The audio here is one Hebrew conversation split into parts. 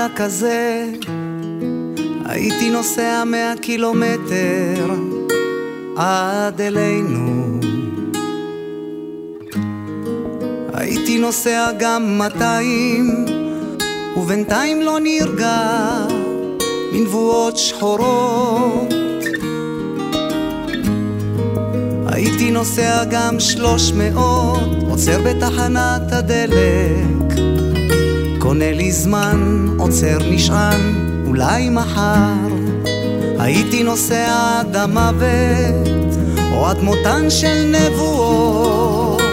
בלילה כזה הייתי נוסע 100 קילומטר עד אלינו, הייתי נוסע גם 200 ובינתיים לא נרגע מנבואות שחורות, הייתי נוסע גם 300, עוצר בתחנת הדלק, קונה לי זמן, עוצר נשען, אולי מחר. הייתי נוסע עד המוות או עד מותן של נבואות,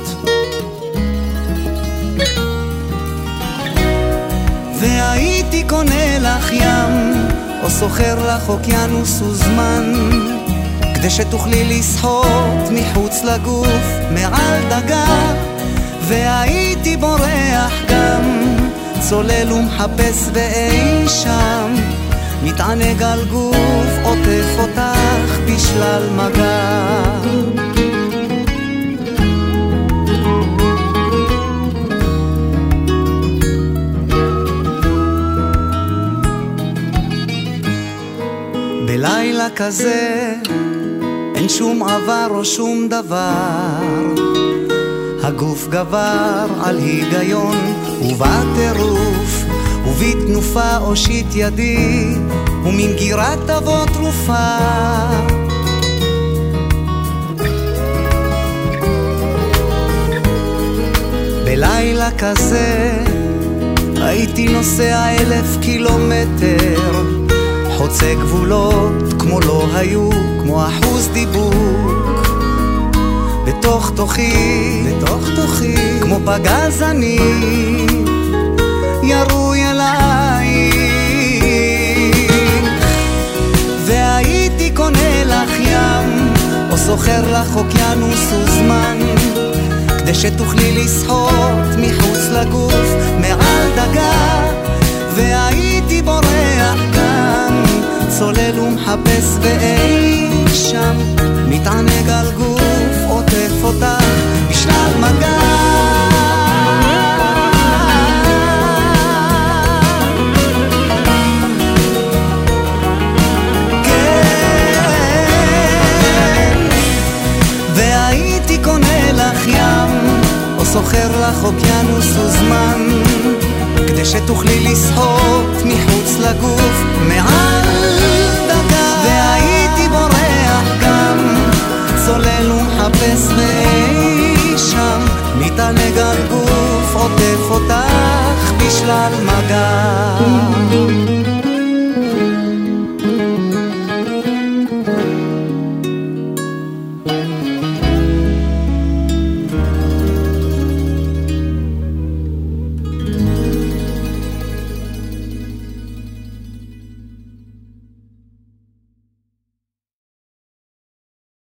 והייתי קונה לך ים או סוחר לך אוקיינוס וזמן, כדי שתוכלי לשחות מחוץ לגוף מעל דגה, והייתי בורח גם צולל ומחפש ואי שם מתענג על גוף עוטף אותך בשלל מגע. בלילה כזה אין שום עבר או שום דבר, הגוף גבר על היגיון ובטירוף, ובתנופה אושית ידי ומן גירת תבוא תרופה. בלילה כזה הייתי נוסע 1000 קילומטר, חוצה גבולות כמו לא היו, כמו אחוז דיבוק בתוך תוכי, כמו פגז אני ירוי אלייך, והייתי קונה לך ים או סוחר לך אוקיינוס וזמן, כדי שתוכלי לשחות מחוץ לגוף מעל דגה, והייתי בורח גם צולל ומחפש ואי שם מתענג על גוף עוטף אותך בשלל מגע. כן, והייתי קונה לך ים או סוחר לך אוקיינוס וזמן, כדי שתוכלי לשחות מחוץ לגוף מעל דקה, והייתי בורח גם צולל ומחפש ואי שם מתענג על גוף